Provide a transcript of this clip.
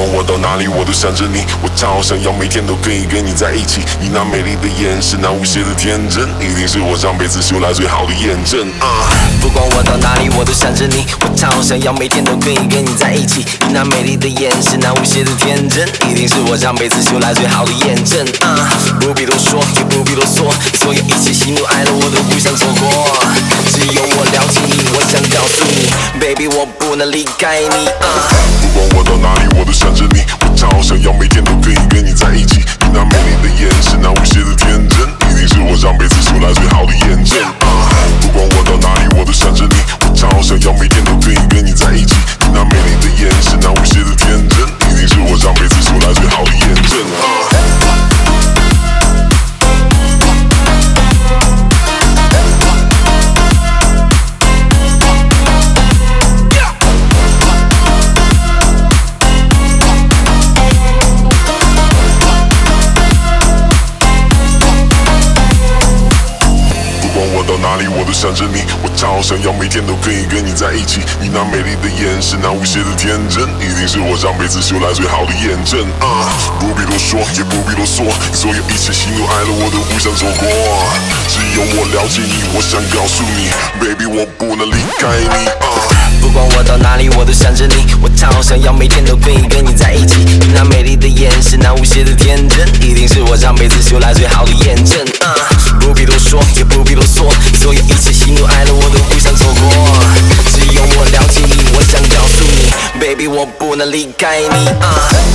管我到哪里，我都想着你。我超想要每天都可以跟你在一起。你那美丽的眼神，那无邪的天真，一定是我上辈子修来最好的验证。 不管我到哪里，我都想着你。我超想要每天都可以跟你在一起。你那美丽的眼神，那无邪的天真，一定是我上辈子修来最好的验证。不必多说，也不必啰嗦，所有一切喜怒哀乐我都不想错过。只有我了解你，我想告诉你 ，baby 我不能离开你。 不管我到哪里，我都想着你。我超想要每天都可以跟你在一起。你那美丽的眼神，那无邪的天真，一定是我上辈子修来最好的验证。不管我到哪里，我都想着你。我超想要每天都可以跟你在一起。你那美丽的眼神，那无邪的天真，一定是我上辈子修来最好的验证。哪里我都想着你，我超想要每天都可以跟你在一起。你那美丽的眼神，那无邪的天真，一定是我上辈子修来最好的验证。不必多说，也不必啰嗦，所有一切喜怒哀乐我都不想错过。只有我了解你，我想告诉你 ，baby 我不能离开你。 不管我到哪里，我都想着你。我超想要每天都可以跟你在一起。你那美丽的眼神，那无邪的天真，一定是我上辈子修来最好的验证。不必多说，也不必啰嗦，所有一切喜怒哀乐我都不想错过。只有我了解你，我想告诉你 ，baby 我不能离开你。